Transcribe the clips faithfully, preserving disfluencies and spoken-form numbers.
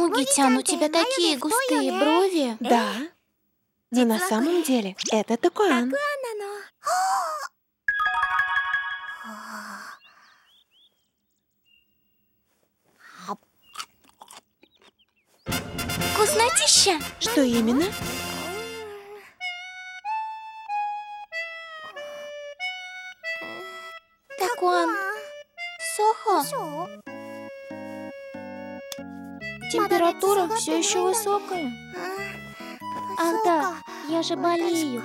Гитян, у тебя такие густые брови. Да, но на самом деле это Такуан. Вкуснотища. Что именно? Такуан. Сохо. Температура все еще высокая. Ах да, я же болею.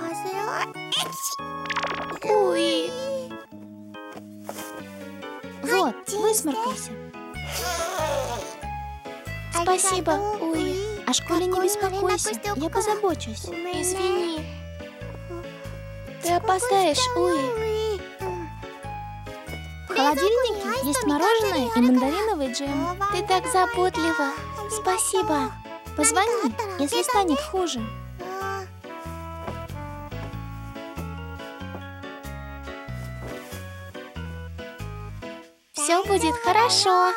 Ой. Вот, высморкайся. Спасибо, Уи. О школе не беспокойся, я позабочусь. Извини. Ты опоздаешь, Уи. В холодильнике есть мороженое и мандариновый джем. Ты так заботлива. Спасибо. Позвони, если станет хуже. Все будет хорошо.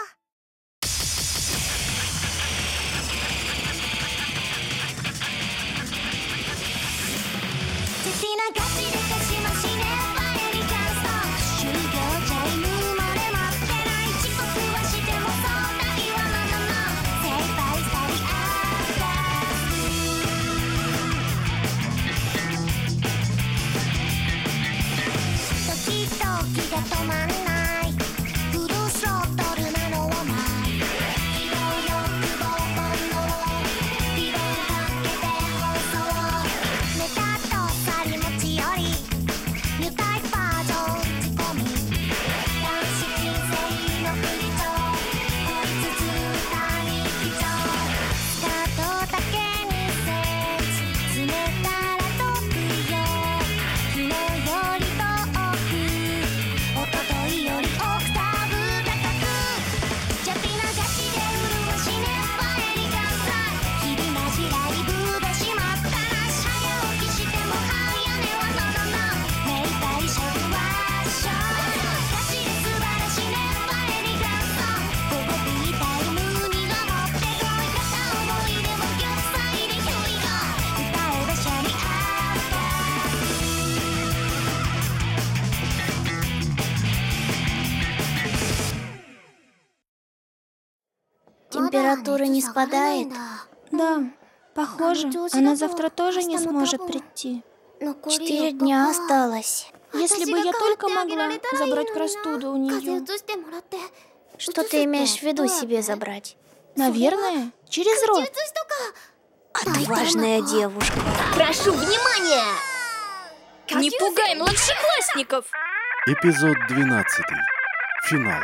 Температура не спадает? Да, похоже, она завтра тоже не сможет прийти. Четыре дня осталось. Если бы я только могла забрать простуду у нее. Что ты имеешь в виду себе забрать? Наверное, через рот. Отважная девушка. Прошу внимания! Не пугай младшеклассников! Эпизод двенадцатый. Финал.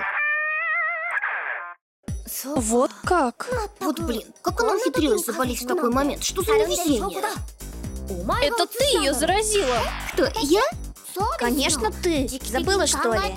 Вот как? Вот блин, как она умудрилась заболеть в такой момент? Что за невезение? Это ты ее заразила? Кто, я? Конечно, ты. Забыла, что ли?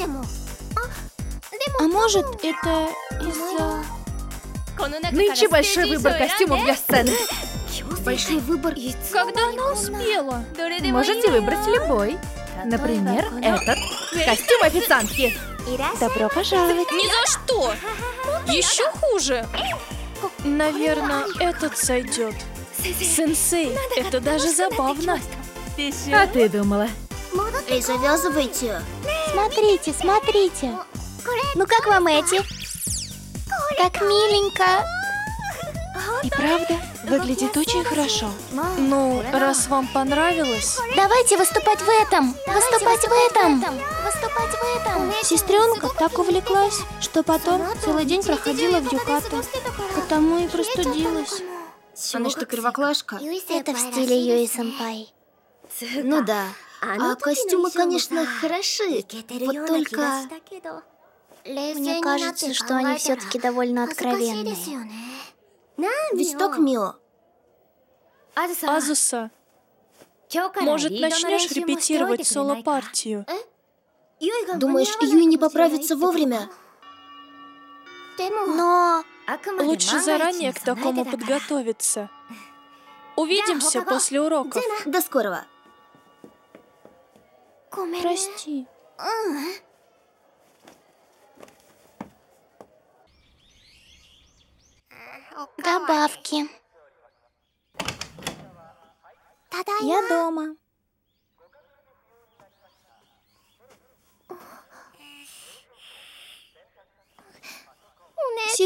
А может, это из-за... Нынче большой выбор костюмов для сцены. Большой выбор. Когда она успела? Можете выбрать любой. Например, этот. Костюм официантки. Добро пожаловать. Ни за что! Еще хуже! Наверное, этот сойдет. Сенсей, это даже забавно. А ты думала? Эй, завязывайте. Смотрите, смотрите. Ну как вам эти? Так миленько. И правда, выглядит очень хорошо. Ну, раз вам понравилось... Давайте выступать в этом. Выступать в этом. Выступать в этом. Сестренка так увлеклась, что потом целый день проходила в юката. Потому и простудилась. Она что, первоклашка? Это в стиле Юи-сэмпай. Ну да. А костюмы, конечно, хороши. Вот только... Мне кажется, что они все-таки довольно откровенные. Ведь так, Мио? Азуса, может, начнешь репетировать соло-партию? Думаешь, Юи не поправится вовремя? Но... Лучше заранее к такому подготовиться. Увидимся после уроков. До скорого. Прости. Добавь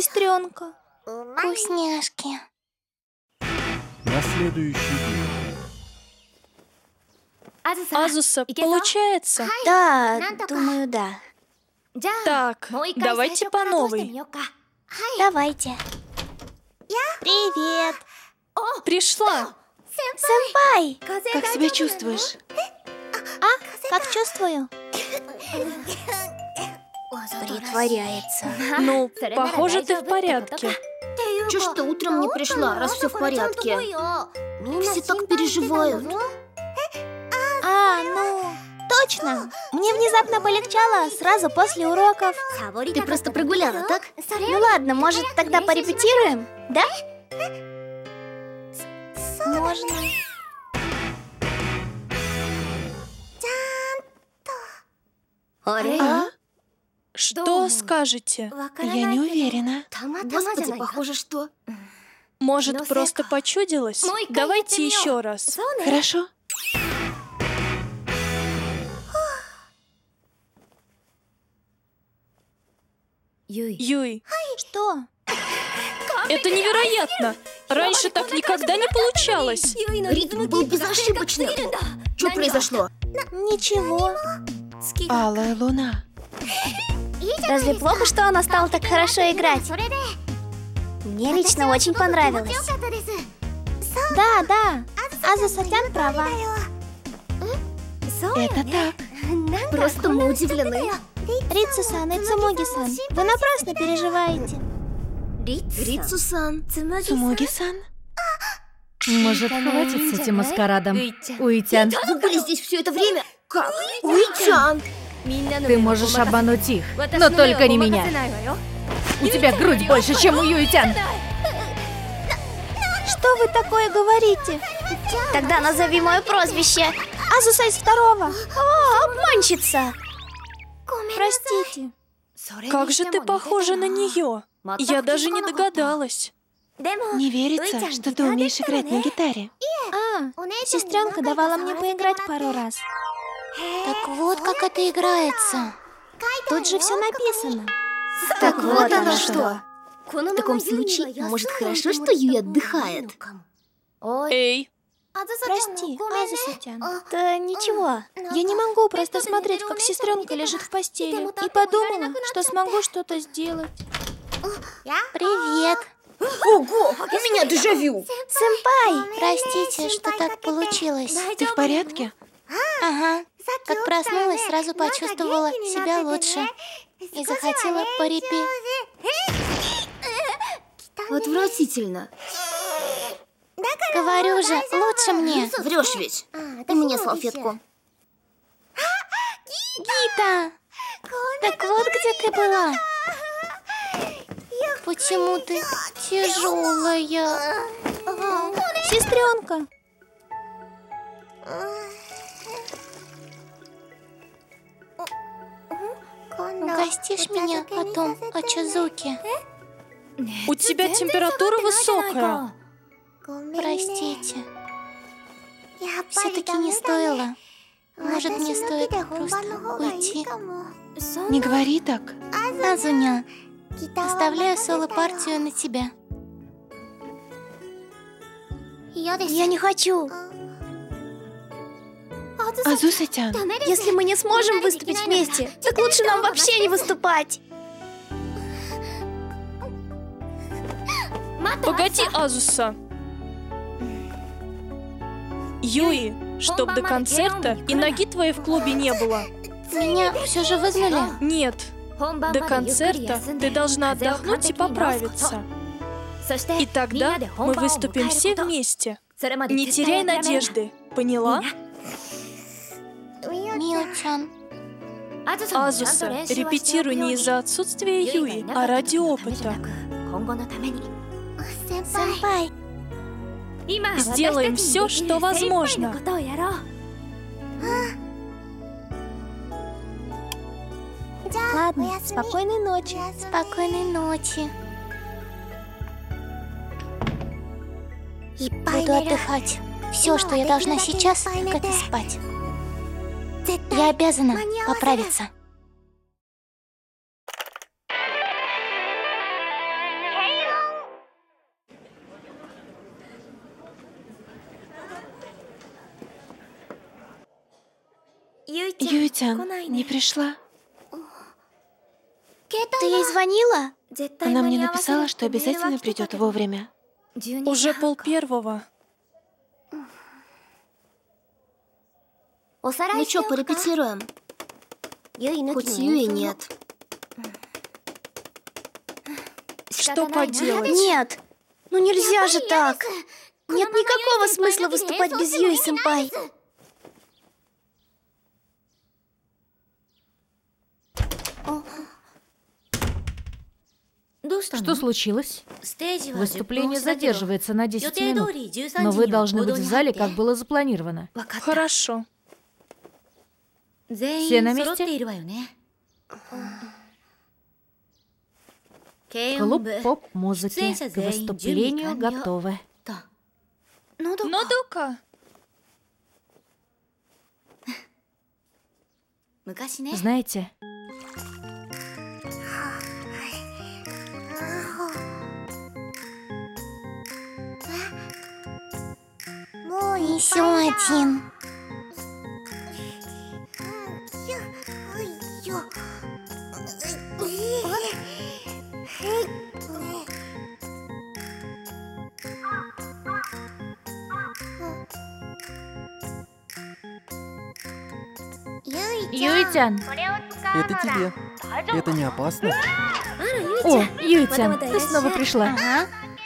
сестренка. Вкусняшки. На следующий день. Азуса, получается? Да, думаю, да. Так, давайте по новой. Давайте. Привет. Пришла. Сэмпай. Как себя чувствуешь? А, как чувствую? Притворяется. Ну, похоже, ты в порядке. Чё ж ты утром не пришла, раз все в порядке? Все так переживают. А, ну, точно. Мне внезапно полегчало сразу после уроков. Ты просто прогуляла, так? Ну ладно, может, тогда порепетируем, да? Можно. А? Что скажете? Я не уверена. Господи, похоже, что... Может, просто почудилось? Давайте еще раз. Хорошо. Юй, Что? это невероятно! Раньше так никогда не получалось. Ритм был безошибочным. Что произошло? Ничего. Алая луна. Разве плохо, что она стала так хорошо играть? Мне лично очень понравилось. Да, да. Азуса-тян права. Это так. Просто мы удивлены. Рицу-сан и Цумуги-сан, вы напрасно переживаете. Рицу-сан. Цумуги-сан. Может, хватит с этим маскарадом? Уитян, Вы были здесь все это время? Как? Уитян! ты можешь обмануть их, но только не меня. У тебя грудь больше, чем у Юитян. Что вы такое говорите? Тогда назови мое прозвище. Азуса из второго. О, обманщица! Простите. Как же ты похожа на нее? Я даже не догадалась. Не верится, что ты умеешь играть на гитаре. А, сестренка давала мне поиграть пару раз. Так вот, как это играется. Тут же все написано. Так вот оно что. В таком случае, может, хорошо, что Юй отдыхает? Эй, Прости, Азуса-тян. Да ничего. Я не могу просто смотреть, как сестренка лежит в постели. И подумала, что смогу что-то сделать. Привет. Ого, у меня дежавю. Сэмпай, простите, что так получилось. Ты в порядке? Ага. Как проснулась, сразу почувствовала себя лучше. И захотела порепи. Отвратительно. Говорю же, лучше мне. Врешь ведь. И мне салфетку. Гита! Так вот где ты была. Почему ты тяжелая? Сестренка! Угостишь меня потом, Очизуки? у тебя температура высокая. Простите. Все-таки не стоило. Может, мне стоит просто уйти? Не говори так. Азуня, оставляю соло-партию на тебя. Я не хочу. Азуса-тян. Если мы не сможем выступить вместе, так лучше нам вообще не выступать. Погоди, Азуса. Юи, чтоб до концерта и ноги твоей в клубе не было. Меня все же выгнали. Нет, до концерта ты должна отдохнуть и поправиться. И тогда мы выступим все вместе. Не теряй надежды, поняла? Мио-чан. Азуса, репетируй не из-за отсутствия Юи, а ради опыта. Сэмпай. Сделаем все, что возможно. Ладно, спокойной ночи. Спокойной ночи. Буду отдыхать. Все, что я должна сейчас, так это спать. Я обязана поправиться. Юй-тян не пришла? Ты ей звонила? Она мне написала, что обязательно придет вовремя. Уже пол первого. Ну чё, порепетируем? Хоть Юи нет. Что поделать? Нет, ну нельзя же так. Нет никакого смысла выступать без Юи-сэмпай. Что случилось? Выступление задерживается на десять минут, но вы должны быть в зале, как было запланировано. Хорошо. Все на месте? Клуб поп-музыки к выступлению готовы. Нодока. Знаете, Еще один. Юй-тян. Это тебе. Это не опасно? О, Юй-тян, ты снова пришла. Ага.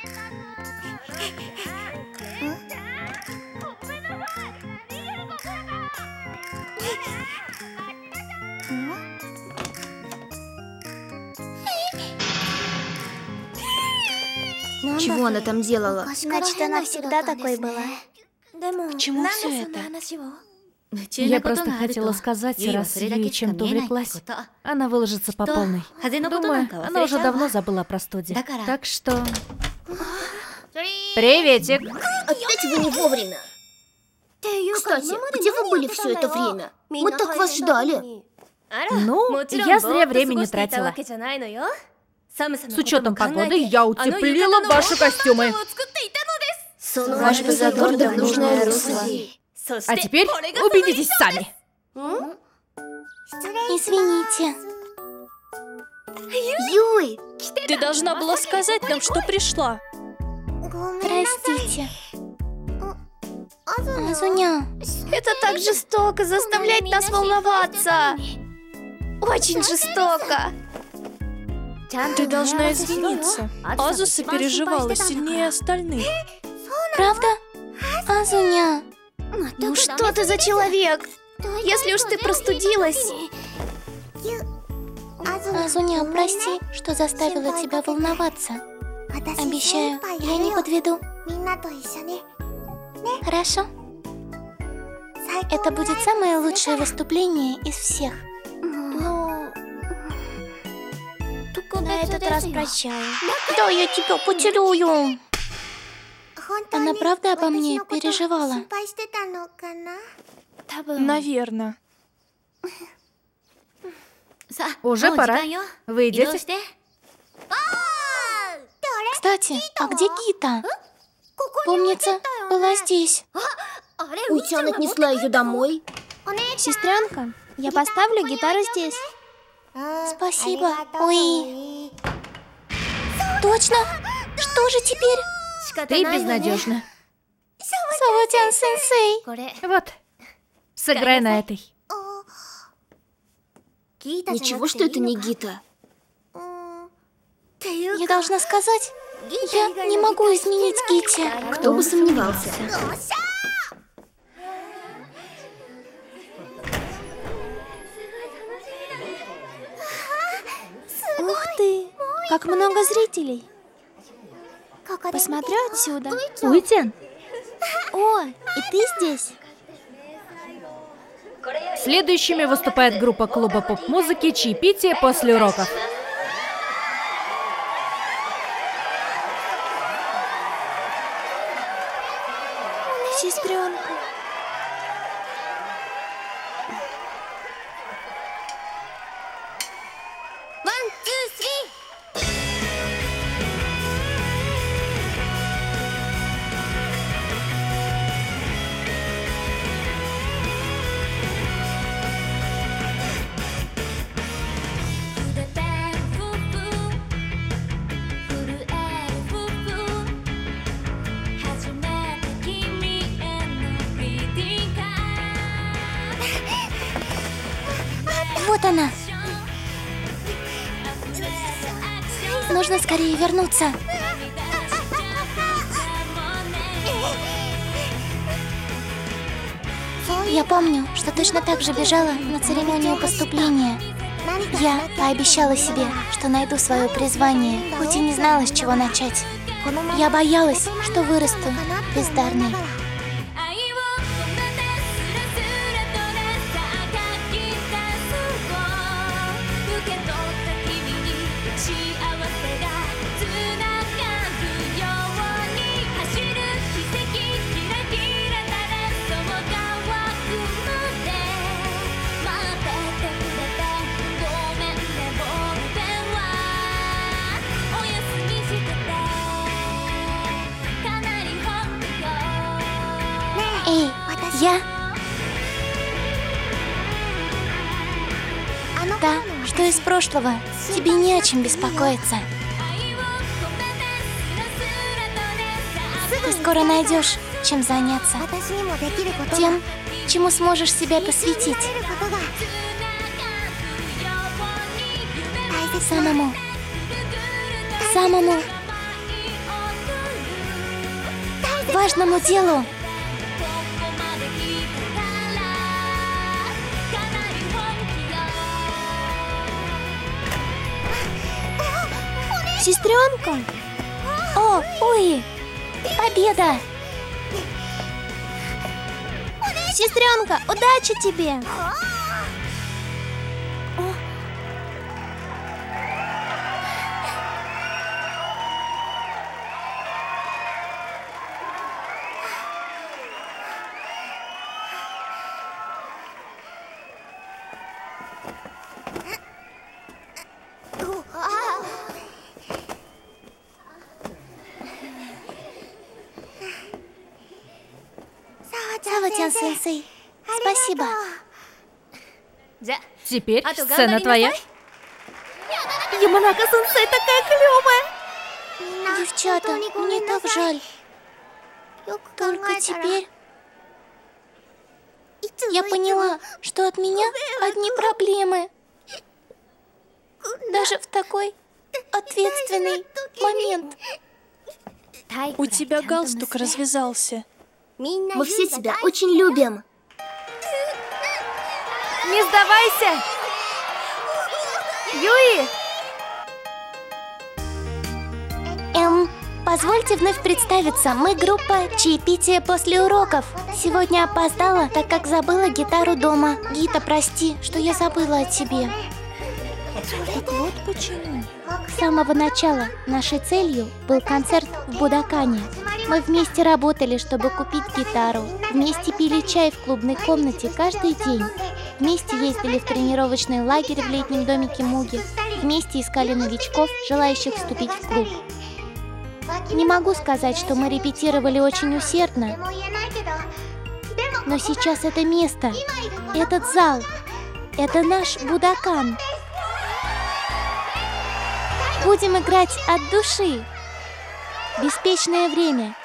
Чего она там делала? Значит, она всегда такой была. К чему все это? Я просто хотела сказать, раз Юи чем-то увлеклась, она выложится по полной. Думаю, она уже давно забыла про студию. Так что... Приветик! Опять вы не вовремя. Кстати, где вы были все это время? Мы так вас ждали. Ну, я зря время не тратила. С учетом погоды я утеплила ваши костюмы. Ваш позадор да в нужное русло. А теперь убедитесь сами. Извините. Юй! Ты должна была сказать нам, что пришла. Простите. Азуня, это так жестоко заставлять нас волноваться. Очень жестоко. Ты должна извиниться. Азуса переживала сильнее остальных. Правда? Азуня, ну что ты за человек? Если уж ты простудилась... Азуня, прости, что заставила тебя волноваться. Обещаю, я не подведу. Хорошо? Это будет самое лучшее выступление из всех. Ну... На этот раз прощаю. Да, я тебя потеряю. Она правда обо мне переживала? Наверное. Уже пора. Вы идете? Кстати, а где Гита? Помнится, была здесь. Уй-тян отнесла ее домой. Сестренка, я поставлю гитару здесь. Спасибо. Ой. Точно? Что же теперь? Ты безнадежна. Саватян-сенсей. Вот, сыграй на этой. Ничего, что это не Гита. Я должна сказать, я не могу изменить Гите. Кто бы сомневался. Ух ты, как много зрителей. Посмотрю отсюда. Уй-тян. О, и ты здесь? Следующими выступает группа клуба поп-музыки «Чаепитие после уроков». Сестренка. нужно скорее вернуться. Я помню, что точно так же бежала на церемонию поступления. Я пообещала себе, что найду свое призвание, хоть и не знала, с чего начать. Я боялась, что вырасту бездарной. Эй, я... Та, что из прошлого, тебе не о чем беспокоиться. Ты скоро найдешь, чем заняться. Тем, чему сможешь себя посвятить. Самому. Самому. Важному делу. Сестренка! О, Уи! Победа! Сестренка, удачи тебе! Сава-тян-сенсей, спасибо. Теперь сцена твоя. Яманака-сенсей такая клёвая. Девчата, мне так жаль. Только теперь я поняла, что от меня одни проблемы. Даже в такой ответственный момент. У тебя галстук развязался. Мы все тебя очень любим. Не сдавайся! Юи! Эм, позвольте вновь представиться. Мы группа «Чаепитие после уроков». Сегодня опоздала, так как забыла гитару дома. Гита, прости, что я забыла о тебе. Так вот почему. С самого начала нашей целью был концерт в Будакане. Мы вместе работали, чтобы купить гитару. Вместе пили чай в клубной комнате каждый день. Вместе ездили в тренировочный лагерь в летнем домике Муги. Вместе искали новичков, желающих вступить в клуб. Не могу сказать, что мы репетировали очень усердно. Но сейчас это место, этот зал, это наш Будакан. Будем играть от души. Беспечное время.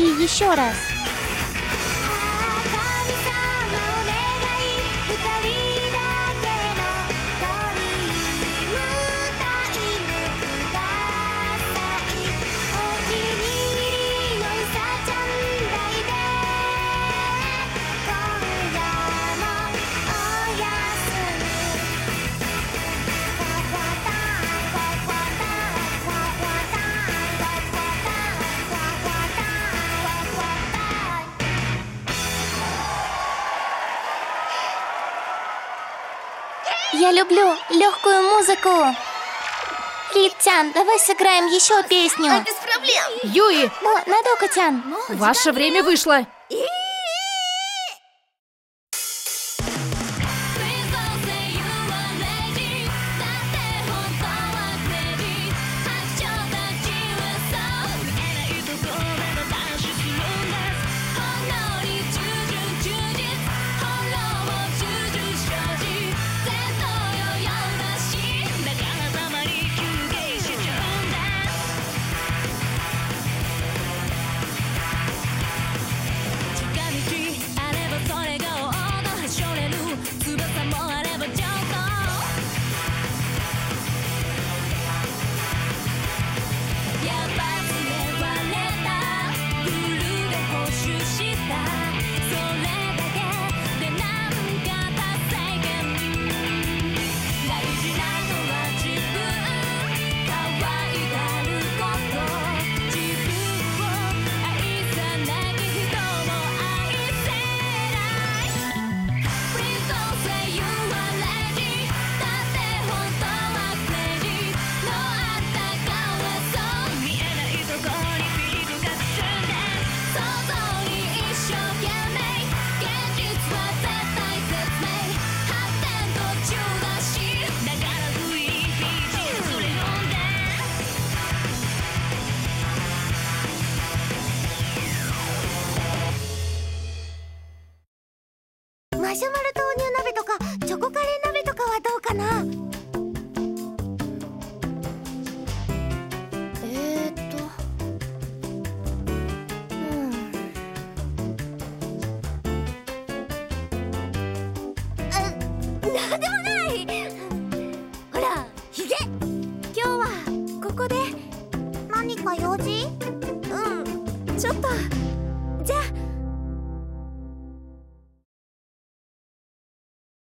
И еще раз. Я люблю легкую музыку. Рит-тян, давай сыграем еще песню. А, без проблем. Юи! О, Надока-тян. Ваше время вышло.